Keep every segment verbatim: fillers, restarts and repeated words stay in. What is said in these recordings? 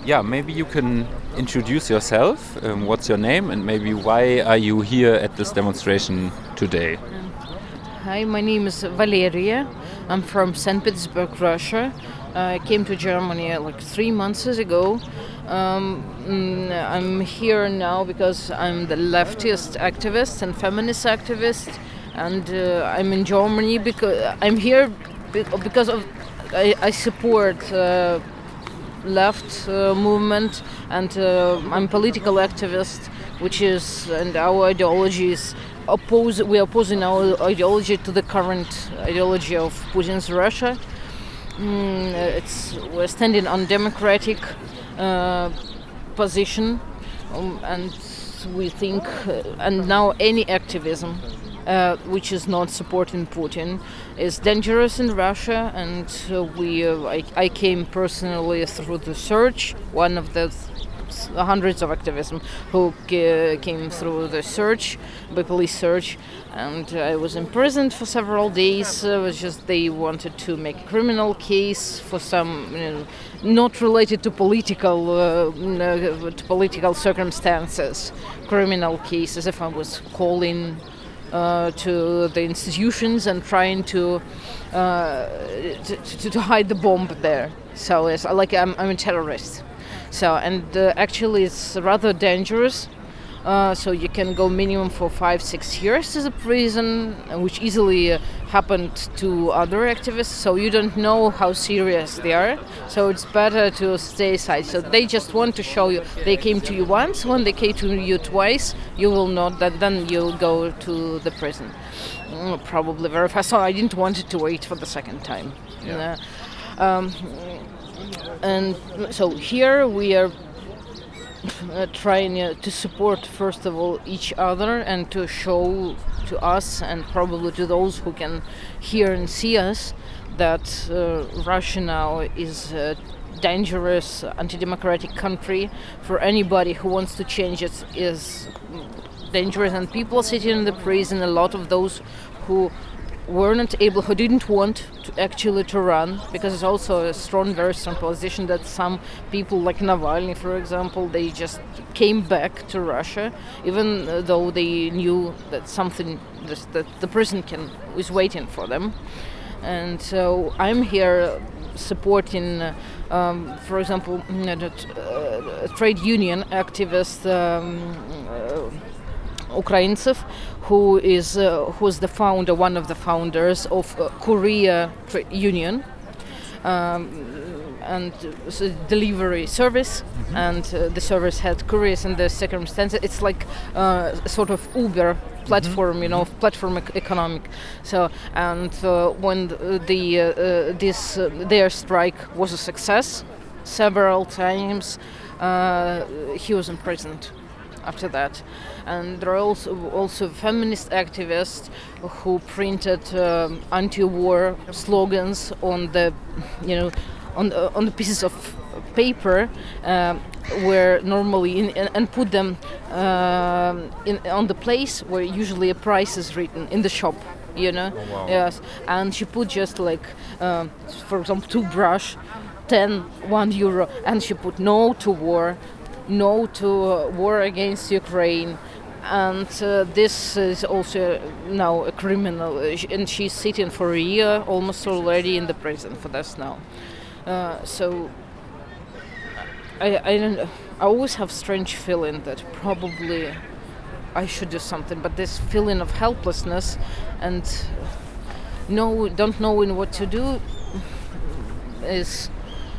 yeah, maybe you can introduce yourself. Um, what's your name, and maybe why are you here at this demonstration today? Hi, my name is Valeria. I'm from Saint Petersburg, Russia. I came to Germany uh, like three months ago. Um, mm, I'm here now because I'm the leftist activist and feminist activist, and uh, I'm in Germany because I'm here be- because of I, I support uh, left uh, movement, and uh, I'm a political activist, which is, and our ideology is oppose. We are opposing our ideology to the current ideology of Putin's Russia. Mm, it's we're standing on democratic uh, position, um, and we think, uh, and now any activism uh, which is not supporting Putin is dangerous in Russia. And uh, we, uh, I, I came personally through the search, one of the th- hundreds of activism who ca- came through the search, by police search, and I was imprisoned for several days. Uh, it was just they wanted to make a criminal case for some, you know, not related to political uh, no, to political circumstances, criminal cases. If I was calling uh, to the institutions and trying to, uh, to, to to hide the bomb there. So it's like I'm, I'm a terrorist. So and uh, actually it's rather dangerous. Uh, so you can go minimum for five, six years as a prison, uh, which easily uh, happened to other activists. So you don't know how serious they are. So it's better to stay aside. So they just want to show you they came to you once. When they came to you twice, you will not. That then you'll go to the prison, mm, probably very fast. So I didn't want it to wait for the second time. Yeah. Uh, um, and so here we are uh, trying uh, to support, first of all, each other, and to show to us and probably to those who can hear and see us that uh, Russia now is a dangerous, anti-democratic country. For anybody who wants to change it is dangerous, and people sitting in the prison, a lot of those who were not able, who didn't want to actually to run, because it's also a strong, very strong position that some people like Navalny, for example, they just came back to Russia, even though they knew that something, that, that the prison can is waiting for them. And so I'm here supporting, uh, um, for example, uh, a trade union activist, um, uh, Ukraincev, who is uh, who is the founder, one of the founders of uh, Korea Tra- Union, um, and it's a delivery service, mm-hmm. and uh, the service had couriers in the circumstances. It's like uh, a sort of Uber platform, mm-hmm. you know, platform ec- economic. So, and uh, when the, the uh, uh, this uh, their strike was a success, several times uh, he was imprisoned after that. And there are also also feminist activists who printed um, anti-war slogans on the, you know, on the, on the pieces of paper, um, where normally in, and put them um, in on the place where usually a price is written in the shop. You know, oh, wow. Yes, and she put just like, um, for example, toothbrush, ten, one euro, and she put no to war. No to uh, war against Ukraine, and uh, this is also now a criminal, and she's sitting for a year almost already in the prison for this now. Uh, so I I don't I always have strange feeling that probably I should do something, but this feeling of helplessness and no don't knowing what to do is.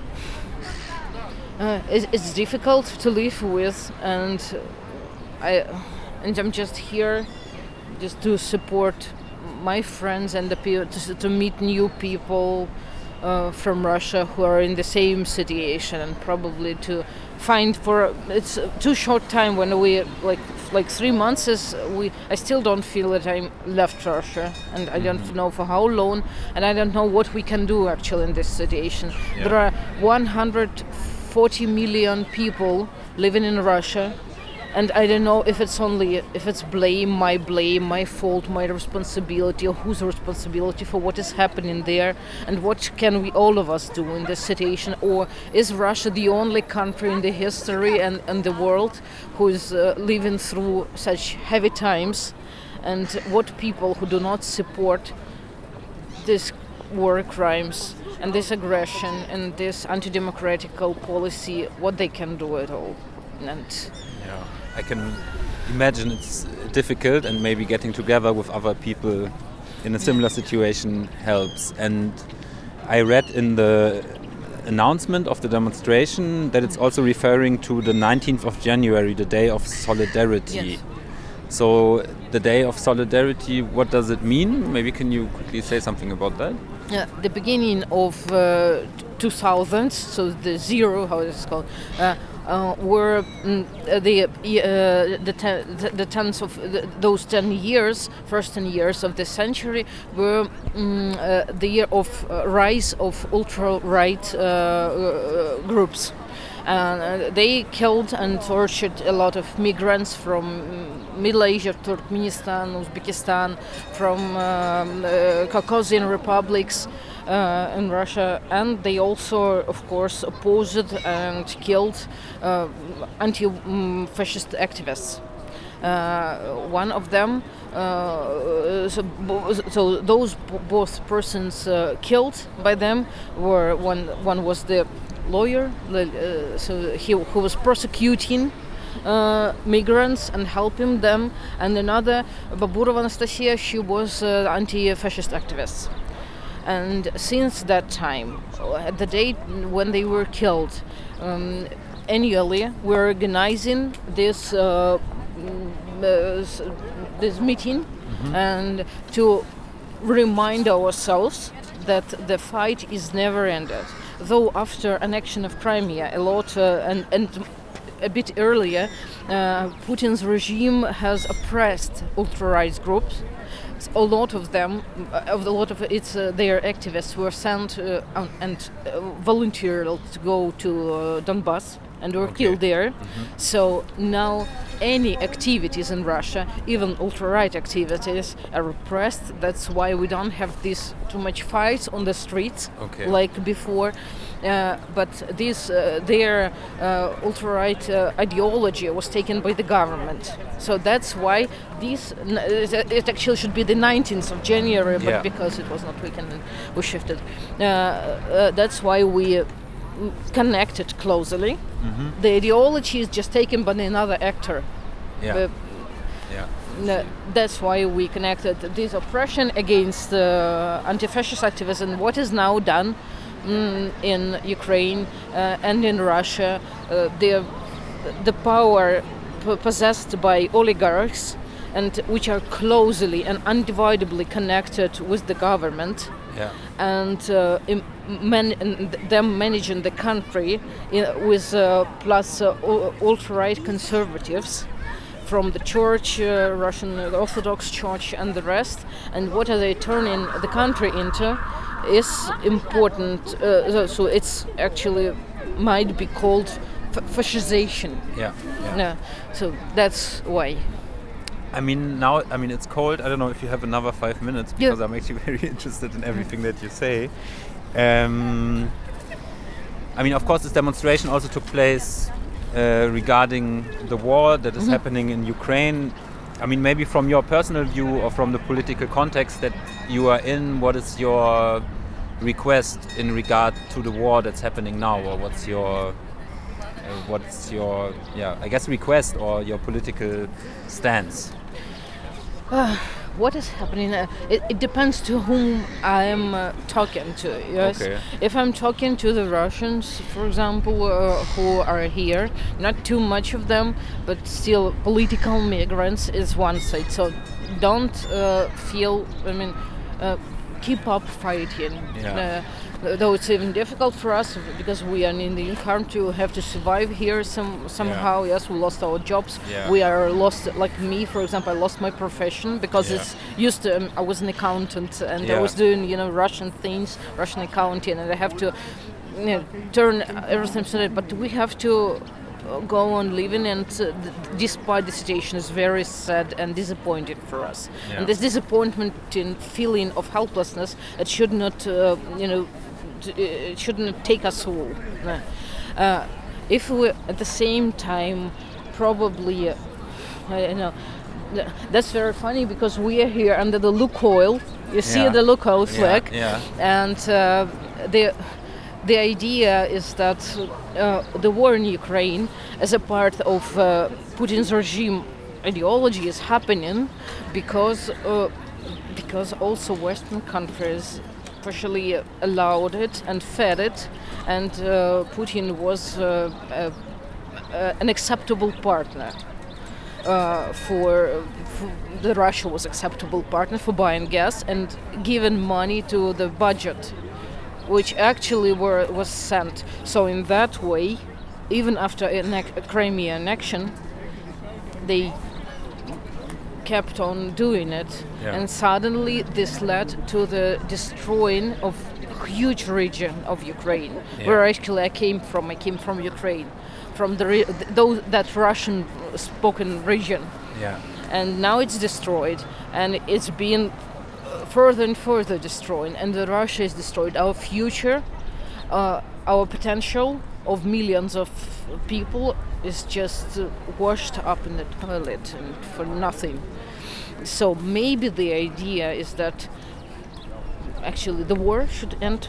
Uh, it's, it's difficult to live with, and I and I'm just here just to support my friends and the people, to, to meet new people uh, from Russia who are in the same situation, and probably to find for it's too short time when we like like three months is we I still don't feel that I'm left Russia, and I don't know for how long, and I don't know what we can do actually in this situation. Yeah. There are one hundred forty million people living in Russia, And I don't know if it's only if it's blame, my blame, my fault, my responsibility, or whose responsibility for what is happening there, and what can we all of us do in this situation, or is Russia the only country in the history and, and the world who is uh, living through such heavy times, and what people who do not support these war crimes and this aggression and this anti-democratic policy, what they can do at all. And yeah. I can imagine it's difficult, and maybe getting together with other people in a similar situation helps. And I read in the announcement of the demonstration that it's also referring to the nineteenth of January, the Day of Solidarity. Yes. So the Day of Solidarity, what does it mean? Maybe can you quickly say something about that? Yeah, the beginning of uh, two thousand, so the zero, how is it called, uh, uh, were mm, the uh, the, ten, the the tens of the, those ten years, first ten years of the century were mm, uh, the year of uh, rise of ultra-right uh, uh, groups. Uh, they killed and tortured a lot of migrants from Middle Asia, Turkmenistan, Uzbekistan, from um, uh, Caucasian republics uh, in Russia, and they also, of course, opposed and killed uh, anti-fascist activists. Uh, one of them, uh, so, so those b- both persons uh, killed by them were one. One was the lawyer, uh, so he who was prosecuting uh, migrants and helping them, and another, Baburova Anastasia, she was uh, anti-fascist activist. And since that time, at the date when they were killed, um, annually we're organizing this uh, uh, this meeting, mm-hmm. and to remind ourselves that the fight is never ended. Though after annexion of Crimea, a lot uh, and, and a bit earlier, uh, Putin's regime has oppressed ultra-right groups. A lot of them, uh, a lot of its uh, their activists were sent uh, and uh, volunteered to go to uh, Donbass and were okay. killed there. Mm-hmm. So now any activities in Russia, even ultra-right activities, are repressed. That's why we don't have this too much fights on the streets okay. like before. Uh, but this uh, their uh, ultra-right uh, ideology was taken by the government. So that's why this it actually should be the nineteenth of January, but yeah. because it was not weekend, we shifted. Uh, uh, that's why we connected closely. Mm-hmm. The ideology is just taken by another actor. Yeah. Uh, yeah. That's why we connected this oppression against uh, anti-fascist activism. What is now done mm, in Ukraine uh, and in Russia, uh, the the power p- possessed by oligarchs, and which are closely and undividedly connected with the government. Yeah. And uh, man, and them managing the country in, with uh, plus uh, ultra-right conservatives from the church, uh, Russian Orthodox Church, and the rest. And what are they turning the country into is important. Uh, so, so it's actually might be called f- fascization. Yeah. yeah. No, so that's why. I mean, now, I mean, it's cold. I don't know if you have another five minutes, because yeah. I'm actually very interested in everything that you say. Um, I mean, of course, this demonstration also took place uh, regarding the war that is mm-hmm. happening in Ukraine. I mean, maybe from your personal view or from the political context that you are in, what is your request in regard to the war that's happening now, or what's your uh, what's your yeah I guess request or your political stance? Uh, what is happening? Uh, it, it depends to whom I'm uh, talking to. Yes. Okay. If I'm talking to the Russians, for example, uh, who are here, not too much of them, but still political migrants is one side. So don't uh, feel. I mean, uh, keep up fighting. Yeah. Uh, though it's even difficult for us because we are in the Indian country, we have to survive here some somehow. Yeah. Yes, we lost our jobs. Yeah. We are lost. Like me, for example, I lost my profession because yeah. it's used to. Um, I was an accountant and yeah. I was doing, you know, Russian things, Russian accounting, and I have to, you know, turn everything to that. But we have to go on living, and uh, th- despite the situation is very sad and disappointing for us. Yeah. And this disappointment and feeling of helplessness, it should not, uh, you know, t- it should not take us all. Uh, if we at the same time probably, uh, I don't know, th- that's very funny because we are here under the Lukoil. You see Yeah. the Lukoil flag, Yeah. and uh, the the idea is that uh, the war in Ukraine, as a part of uh, Putin's regime ideology, is happening because uh, because also Western countries partially allowed it and fed it, and uh, Putin was uh, uh, uh, an acceptable partner. Uh, for, for the Russia was acceptable partner for buying gas and giving money to the budget, which actually were was sent. So in that way, even after a, ne- a Crimea annexion, they kept on doing it, Yeah. and suddenly this led to the destroying of huge region of Ukraine, Yeah. where actually I came from. I came from Ukraine, from the re- th- those that Russian-spoken region, Yeah. and now it's destroyed, and it's being further and further destroyed, and the Russia is destroyed. Our future, uh, our potential of millions of people is just uh, washed up in the toilet and for nothing. So maybe the idea is that actually the war should end,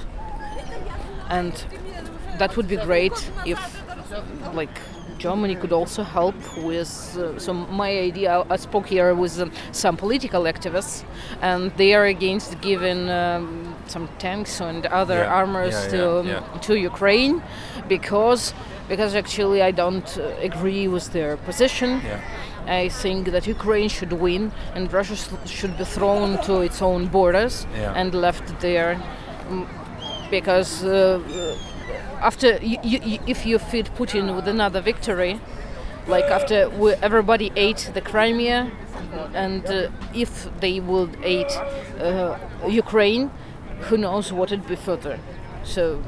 and that would be great if, like, Germany could also help with. Uh, so my idea, I spoke here with um, some political activists, and they are against giving um, some tanks and other Yeah, armors yeah, to yeah, um, yeah. to Ukraine, because because actually I don't uh, agree with their position. Yeah. I think that Ukraine should win, and Russia sh- should be thrown to its own borders Yeah. and left there, mm, because uh, after you, you, if you feed Putin with another victory, like after we, everybody ate the Crimea, and uh, if they would eat uh, Ukraine, who knows what it'd be further. So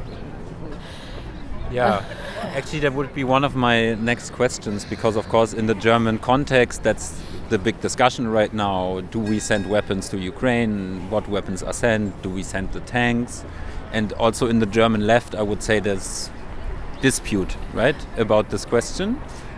Yeah, actually, that would be one of my next questions, because, of course, in the German context, that's the big discussion right now. Do we send weapons to Ukraine? What weapons are sent? Do we send the tanks? And also in the German left, I would say there's dispute, right, about this question.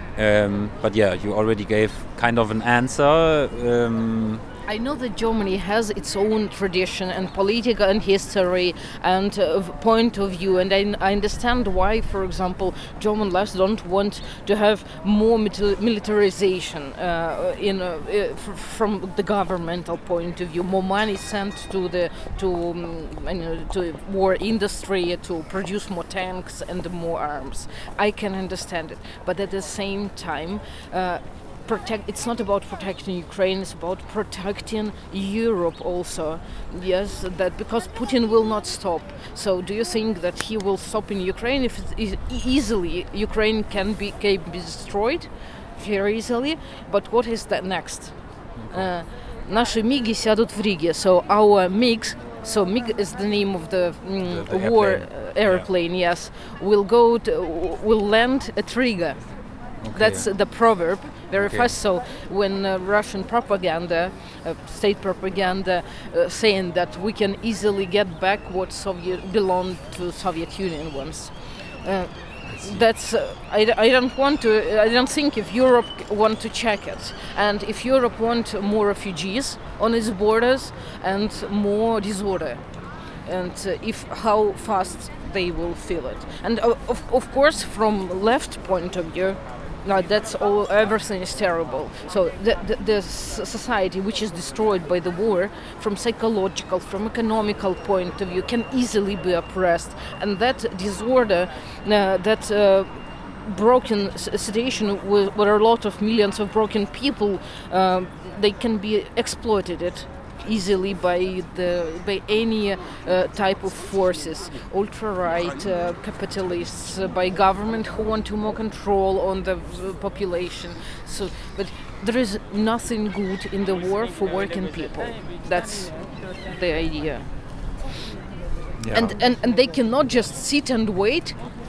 Um, but yeah, you already gave kind of an answer. Um, I know that Germany has its own tradition and political and history and uh, point of view, and I, I understand why, for example, German lefts don't want to have more mil- militarization uh, in uh, uh, f- from the governmental point of view, more money sent to the to um, you know, to war industry to produce more tanks and more arms. I can understand it, but at the same time. Uh, Protect. It's not about protecting Ukraine. It's about protecting Europe also. Yes, that because Putin will not stop. So, do you think that he will stop in Ukraine? If it's e- easily Ukraine can be can be destroyed very easily. But what is that next? Uh, Наши миги сядут в Риге. So our MiGs. So MiG is the name of the, mm, The- the war airplane. uh, airplane. Yes, will go to, will land at Riga. okay. That's the proverb, very Okay. fast. So when uh, Russian propaganda, uh, state propaganda, uh, saying that we can easily get back what Soviet belonged to Soviet Union once. Uh, that's uh, I, d- I don't want to. I don't think if Europe want to check it, and if Europe want more refugees on its borders and more disorder, and uh, if how fast they will feel it, and uh, of of course from left point of view. No, that's all. Everything is terrible. So the, the the s- society which is destroyed by the war, from psychological, from economical point of view, can easily be oppressed, and that disorder, uh, that uh, broken s- situation where, where a lot of millions of broken people, um, they can be exploited easily by the by any uh, type of forces, ultra-right uh, capitalists, uh, by government who want to more control on the uh, population. So, but there is nothing good in the war for working people. That's the idea. Yeah. And, and and they cannot just sit and wait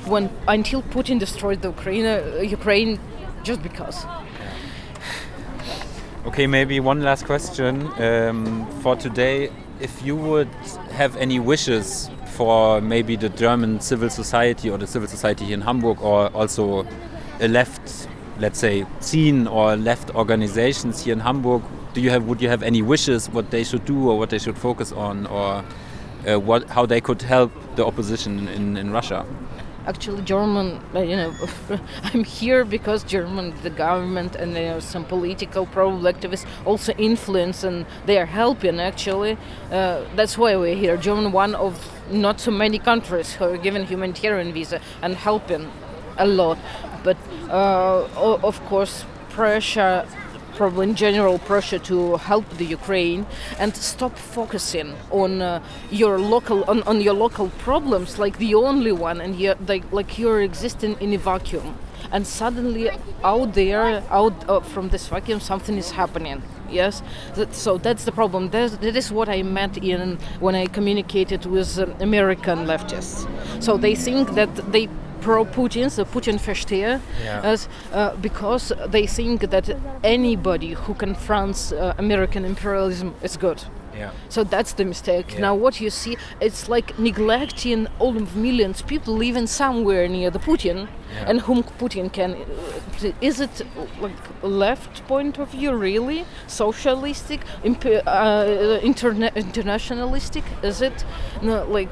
when until Putin destroyed the Ukraine, uh, Ukraine, just because. Okay, maybe one last question um, for today. If you would have any wishes for maybe the German civil society or the civil society here in Hamburg, or also a left, let's say, scene or left organizations here in Hamburg, do you have? Would you have any wishes what they should do or what they should focus on, or uh, what how they could help the opposition in, in Russia? Actually, German, uh, you know, I'm here because German, the government and you know, some political pro activists also influence and they are helping actually. Uh, that's why we're here. German, one of not so many countries who are given humanitarian visa and helping a lot. But uh, o- of course, pressure, probably in general pressure to help the Ukraine and stop focusing on uh, your local on, on your local problems like the only one, and you're, like like you're existing in a vacuum, and suddenly out there out uh, from this vacuum something is happening. Yes, that, so that's the problem. That's, that is what I meant in when I communicated with um, American leftists. So they think that they pro-Putin, so Putin verstehe, Yeah. as, uh, because they think that anybody who confronts uh, American imperialism is good. Yeah. So that's the mistake. Yeah. Now what you see, it's like neglecting all of millions people living somewhere near the Putin, Yeah. and whom Putin can. Uh, is it like left point of view really socialistic, imp- uh, interna- internationalistic? Is it no like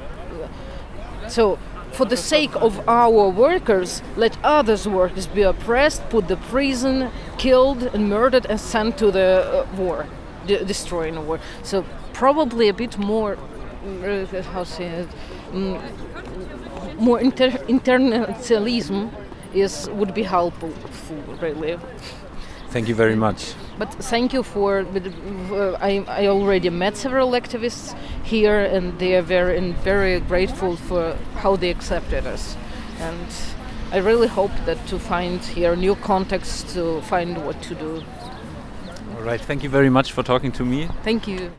so? For the sake of our workers, let others workers be oppressed, put to prison, killed and murdered and sent to the uh, war, de- destroying the war. So probably a bit more, uh, how say it, um, more inter- internationalism is would be helpful, really. Thank you very much. But thank you for. Uh, I I already met several activists here, and they are very and very grateful for how they accepted us, and I really hope that to find here new contacts to find what to do. All right. Thank you very much for talking to me. Thank you.